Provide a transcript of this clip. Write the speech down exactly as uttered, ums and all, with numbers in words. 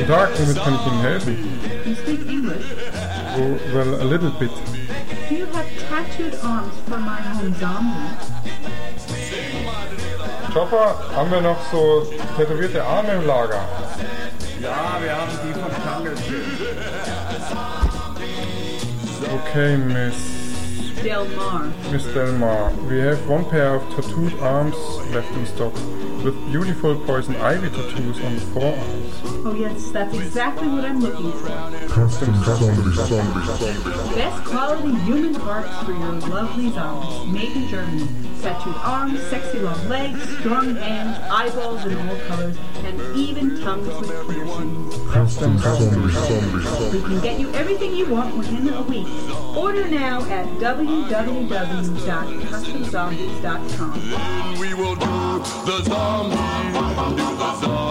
Tag, womit kann ich Ihnen helfen? You speak English? Oh, well, a little bit. Do you have tattooed arms for my home zombie? Chopper, haben wir noch so tätowierte Arme im Lager? Ja, wir haben die vom Jungle-Film. Okay, Miss... Del Mar. Miss Delmar, we have one pair of tattooed arms left in stock, with beautiful poison ivy tattoos on the forearms. Oh yes, that's exactly what I'm looking for. Custom zombie, zombie, zombie. Best quality human parts for your lovely zombies. Made in Germany. Tattooed arms, sexy long legs, strong hands, eyeballs in all colors, and even tongues with piercings. Custom zombie, zombie, zombie. We can get you everything you want within a week. Order now at w w w dot custom zombies dot com. We will do the zombie, do the zombie.